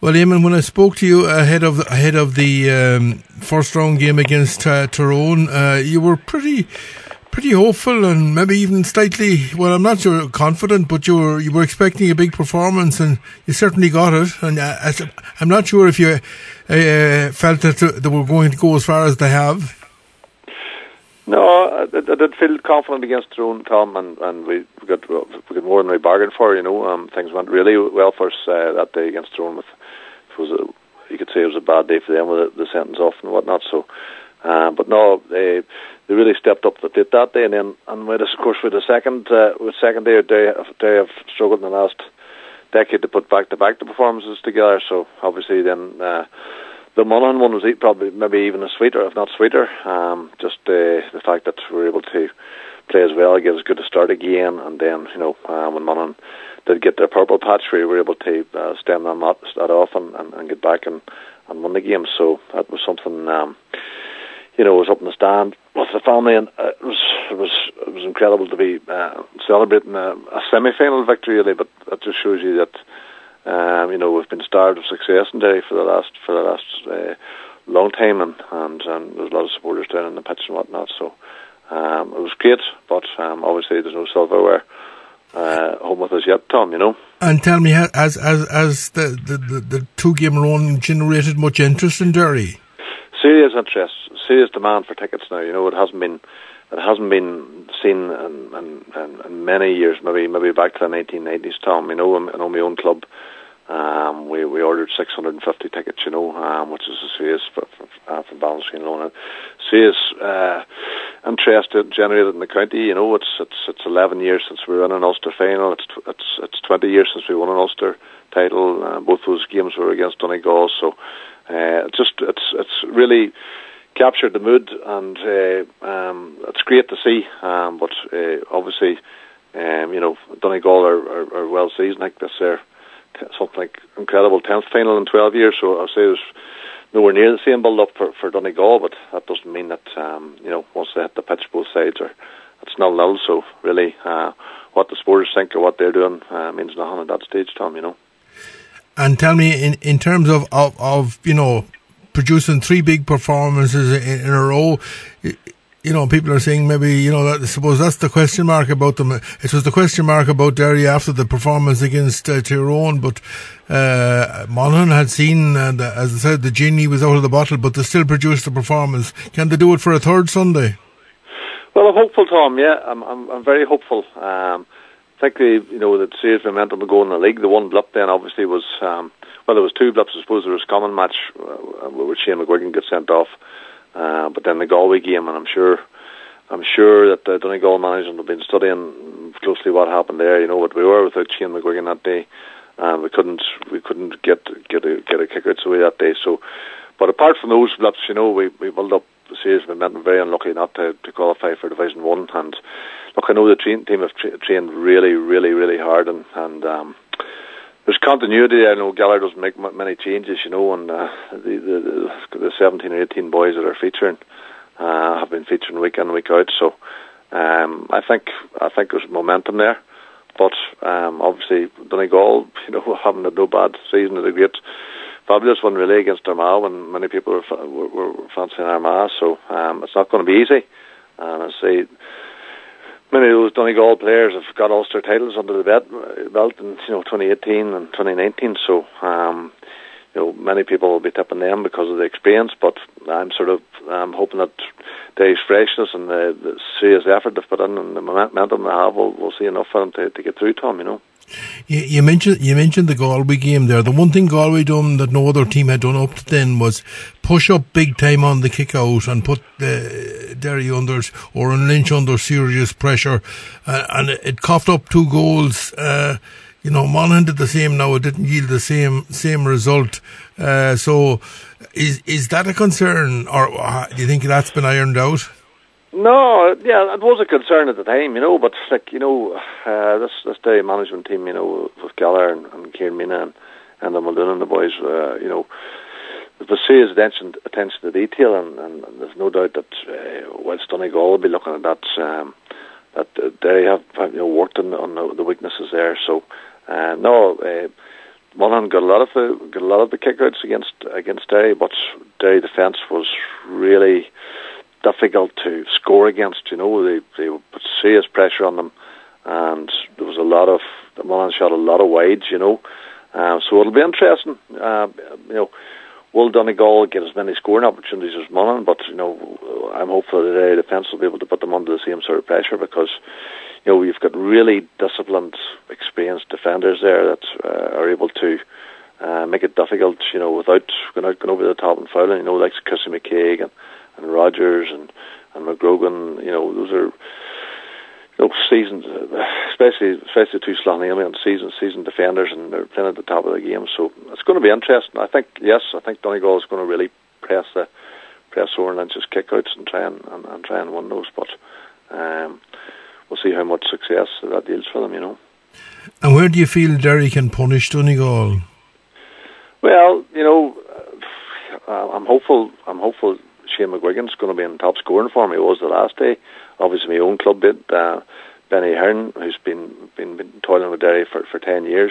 Well, Eamon, when I spoke to you ahead of the first round game against Tyrone, you were pretty hopeful and maybe even slightly, well, I'm not sure confident, but you were expecting a big performance, and you certainly got it. And I'm not sure if you felt that they were going to go as far as they have. No, I did feel confident against Tyrone, Tom, and we got more than we bargained for. Things went really well for us that day against Tyrone. You could say it was a bad day for them with the sentence off and whatnot. So, but no, they really stepped up to the plate that day, and with us, of course, with second day, they have struggled in the last decade to put back-to-back the performances together. So obviously, then the Monaghan one was probably maybe even a sweeter, if not sweeter. Just the fact that we were able to play as well, get as good a start again, and then when Monaghan did get their purple patch, we were able to stem that off and get back and win the game. So that was something. It was up in the stand with the family, and it was incredible to be celebrating a semi-final victory, really. But that just shows you that we've been starved of success in Derry for the last long time, and there's a lot of supporters down in the pitch and whatnot. So it was great, but obviously there's no silverware home with us yet, Tom. And tell me, has the 2-game run generated much interest in Derry? Serious interest, serious demand for tickets now. It hasn't been seen in many years. Maybe back to the 1990s, Tom. I know my own club. We ordered 650 tickets. Which is a serious from Ballinasloe alone. Serious interest generated in the county. It's 11 years since we were in an Ulster final. It's 20 years since we won an Ulster title. Both those games were against Donegal. So. It's really captured the mood, and it's great to see. But obviously, Donegal are well seasoned. Like this, they're something like incredible 10th final in 12 years. So I'll say there's nowhere near the same build up for Donegal, but that doesn't mean that once they hit the pitch, both sides it's 0-0. So really, what the supporters think or what they're doing means nothing at that stage, Tom. And tell me, in terms of producing 3 big performances in a row, people are saying maybe, that, I suppose that's the question mark about them. It was the question mark about Derry after the performance against Tyrone, but Monaghan had seen, and as I said, the genie was out of the bottle, but they still produced the performance. Can they do it for a third Sunday? Well, I'm hopeful, Tom. Yeah, I'm very hopeful. I think the serious momentum to go in the league. The one blip then obviously was there was 2 blips. I suppose there was a common match where Shane McGuigan gets sent off, but then the Galway game, and I'm sure that the Donegal management have been studying closely what happened there. But we were without Shane McGuigan that day, and we couldn't get a kicker out away that day. So, but apart from those blips, we built up serious momentum. Very unlucky not to qualify for Division 1, and look, I know the team have trained really, really, really hard, and there's continuity there. I know Gallagher doesn't make many changes, and the 17 or 18 boys that are featuring have been featuring week in, week out. So I think there's momentum there, but obviously Donegal, having had no bad season, is a great, fabulous one really against Armagh when many people were fancying Armagh. So it's not going to be easy, and I say. Many of those Donegal players have got Ulster titles under the belt in 2018 and 2019. So many people will be tipping them because of the experience. But I'm hoping that Derry's freshness and the serious effort they've put in and the momentum they have, we'll see enough for them to get through, Tom. You mentioned the Galway game there. The one thing Galway done that no other team had done up to then was push up big time on the kick out and put Derry under or Lynch under serious pressure, and it coughed up 2 goals. Monaghan did the same. Now it didn't yield the same result. So is that a concern, or do you think that's been ironed out? No, yeah, it was a concern at the time, but this Derry management team, with Gallagher and Kieran Mina and the Muldoon and the boys, there's serious attention to detail, and there's no doubt that whilst Donegal will be looking at that Derry have worked on the weaknesses there. So Monaghan got a lot of the kickouts against Derry, but Derry defence was really difficult to score against. You know, they put serious pressure on them, and there was Monaghan shot a lot of wides. You know, so it'll be interesting. You know, will Donegal get as many scoring opportunities as Monaghan? But you know, I'm hopeful that the Derry defence will be able to put them under the same sort of pressure, because you know, we've got really disciplined, experienced defenders there that are able to make it difficult, you know, without going over the top and fouling. You know, like Chrissy McCaig and Rogers and McGrogan. You know, those are, you know, seasoned, especially two Slonhamian seasoned defenders, and they're playing at the top of the game. So it's going to be interesting. I think Donegal is going to really press Oran Lynch's kickouts and try and win those, but. We'll see how much success that yields for them, you know. And where do you feel Derry can punish Donegal? Well, you know, I'm hopeful Shane McGuigan's going to be in top scoring form. He was the last day. Obviously, my own club did. Benny Hearn, who's been toiling with Derry for 10 years,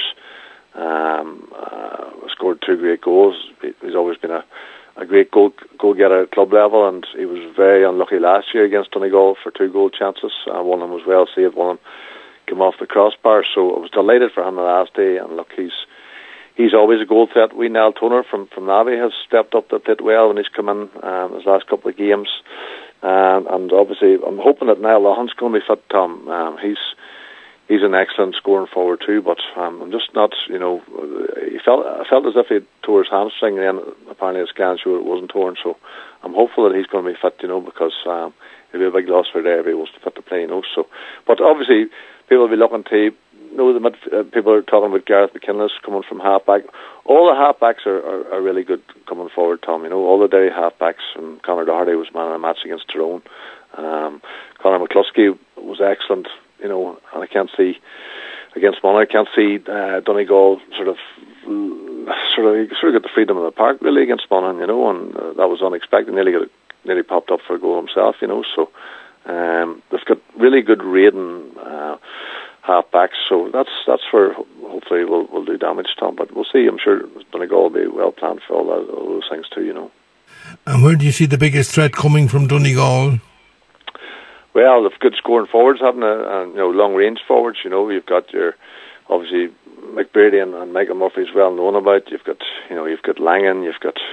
scored 2 great goals. He's always been a great goal getter at club level, and he was very unlucky last year against Donegal for 2 goal chances. One of them was well saved, one of them came off the crossbar. So I was delighted for him the last day, and look, he's always a goal threat. Niall Toner from Navi has stepped up the pit well when he's come in his last couple of games, and obviously I'm hoping that Niall Lohan's going to be fit, Tom. He's an excellent scoring forward too, but I'm just not, you know, I felt as if he tore his hamstring, and then apparently the scan showed it wasn't torn, so I'm hopeful that he's going to be fit, you know, because it'll be a big loss for Derry if he was fit to play, you know. So, but obviously people will be looking to, you know, people are talking about Gareth McKinless coming from halfback. All the halfbacks are really good coming forward, Tom, you know. All the Derry halfbacks, and Conor Doherty was man of the match against Tyrone. Conor McCluskey was excellent. You know, and I can't see against Monaghan. I can't see Donegal sort of got the freedom of the park really against Monaghan, you know, and that was unexpected. Nearly popped up for a goal himself, you know. So they've got really good raiding half-backs. So that's where hopefully we'll do damage, Tom. But we'll see. I'm sure Donegal will be well planned for all those things too, you know. And where do you see the biggest threat coming from Donegal? Well, they've good scoring forwards, having you know, long range forwards. You know, you've got your obviously McBrady and Michael Murphy's well known about. You've got Langan, you've got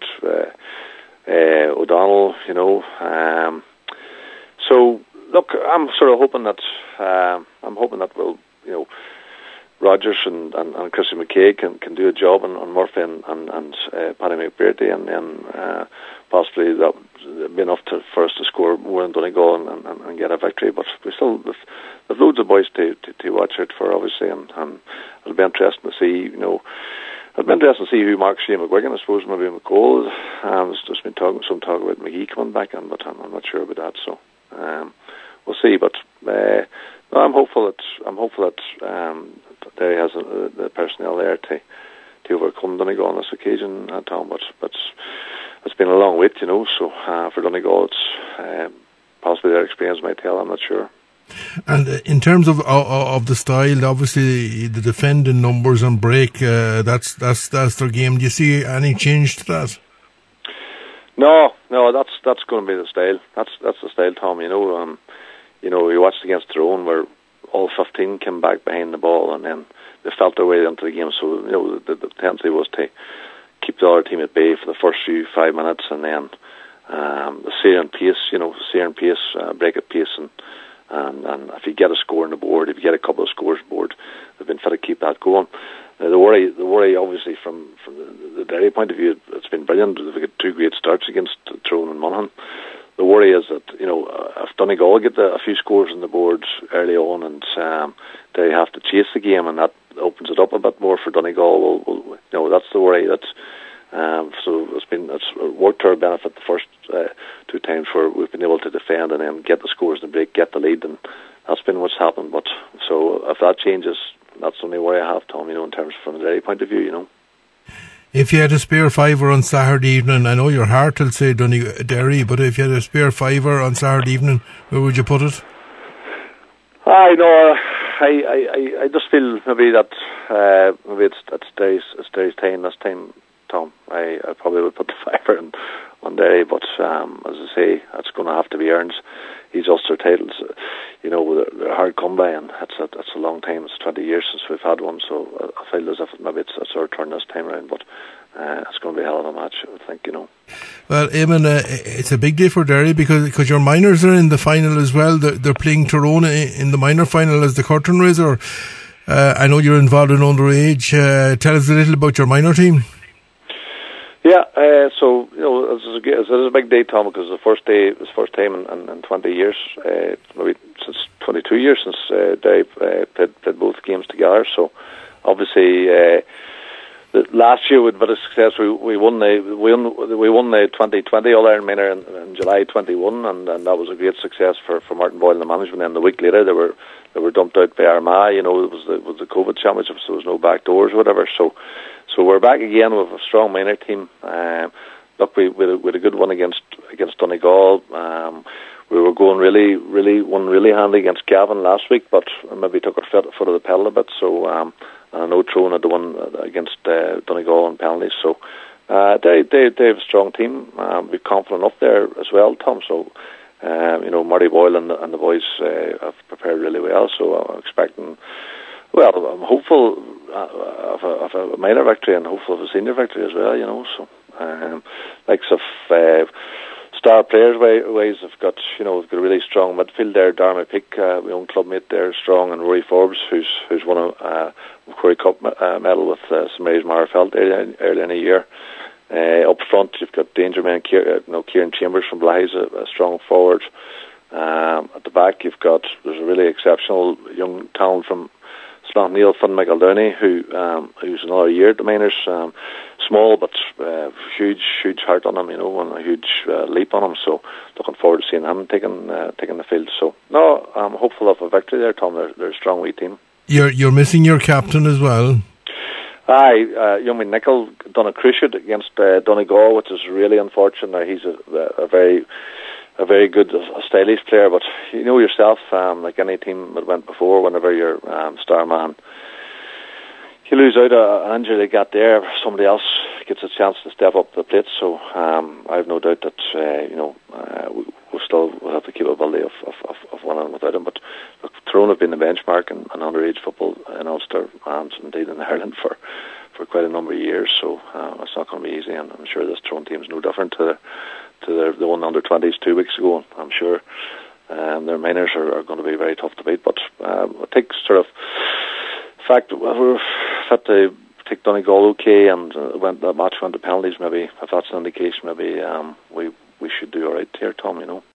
O'Donnell. You know, so look, I'm sort of hoping that we'll, you know, Rogers and Chrissy McCaig can do a job on Murphy and Paddy McBrady, and then possibly that would be enough for us to score more than Donegal and get a victory. But we still there's loads of boys to watch out for, obviously, and it'll be interesting to see. You know, it'll be interesting to see who marks Shane McGuigan. I suppose maybe McCall. There's just been some talk about McGee coming back in, but I'm not sure about that. So we'll see. But no, I'm hopeful that Derry has the personnel there to overcome Donegal on this occasion, Tom. But it's been a long wait, you know. So for Donegal, it's possibly their experience might tell. I'm not sure. And in terms of the style, obviously the defending numbers and break, that's their game. Do you see any change to that? No, that's going to be the style. That's the style, Tom. You know, we watched against Tyrone where all 15 came back behind the ball, and then they felt their way into the game. So you know, the tendency was to keep the other team at bay for the first 5 minutes, and then the searing pace, break at pace, and if you get a score on the board, if you get a couple of scores on the board, they've been fit to keep that going. The worry, obviously, from the Derry point of view, it's been brilliant. They've got 2 great starts against Tyrone and Monaghan. The worry is that, you know, if Donegal get a few scores on the board early on, and they have to chase the game, and that opens it up a bit more for Donegal. You know, that's the worry. So it's worked to our benefit the first 2 times where we've been able to defend and then get the scores in the break, get the lead, and that's been what's happened. But so if that changes, that's the only worry I have, Tom. You know, in terms from the Derry point of view, you know. If you had a spare fiver on Saturday evening, I know your heart will say Derry, but if you had a spare fiver on Saturday evening, where would you put it? I know. I just feel maybe that maybe it's Derry's time this time, Tom. I probably would put the fiver in on Derry, but as I say, it's going to have to be earned. These Ulster titles, they're hard come by, and it's a long time. It's 20 years since we've had one, so I feel as if maybe it's our turn this time around, but it's going to be a hell of a match, I think, Well, Eamon, it's a big day for Derry because your minors are in the final as well. They're playing Tyrone in the minor final as the curtain raiser. I know you're involved in underage. Tell us a little about your minor team. Yeah, so it is a big day, Tom, because it was the first time in 20 years, maybe since 22 years since Derry played both games together. So obviously, last year with a bit of success, we won the 2020 All Ireland minor in July 21, and that was a great success for Martin Boyle and the management. And the week later, they were dumped out by Armagh. It was the COVID championship, so there was no back doors or whatever. So we're back again with a strong minor team. Look, we had a good one against Donegal. We were going really handy against Cavan last week, but maybe took our foot of the pedal a bit. So I know Tyrone had the one against Donegal on penalties. So they have a strong team. We're confident up there as well, Tom. So Marty Boyle and the boys have prepared really well. So I'm expecting. Well, I'm hopeful of a minor victory and hopeful of a senior victory as well. So likes of star players ways have got we've got a really strong midfield there. Darmy Peake, my own clubmate there, strong, and Rory Forbes, who's won a Curry Cup medal with St Mary's Marfeld earlier in the year. Up front, you've got danger man Kieran Chambers from Blythe, a strong forward. At the back, there's a really exceptional young talent from Slán Neil, Finn Michael Downey, who's another year at the minors. Small but huge heart on him, and a huge leap on him. So looking forward to seeing him taking the field. So no, I'm hopeful of a victory there, Tom. They're a strong wee team. You're missing your captain as well. Aye, young Nicol done a cruciate against Donegal, which is really unfortunate. He's a very good, stylish player, but you know yourself, like any team that went before, whenever you're star man, you lose out an injury they got there, somebody else gets a chance to step up the plate. So I have no doubt that we'll still have the capability of winning without him. But look, Tyrone have been the benchmark in underage football in Ulster and indeed in Ireland for quite a number of years. So it's not going to be easy, and I'm sure this Tyrone team is no different to the one under 20s 2 weeks ago. I'm sure their minors are going to be very tough to beat. But I think sort of fact we're fit to take Donegal okay, and that match went to penalties. Maybe if that's an indication, maybe we should do all right here, Tom.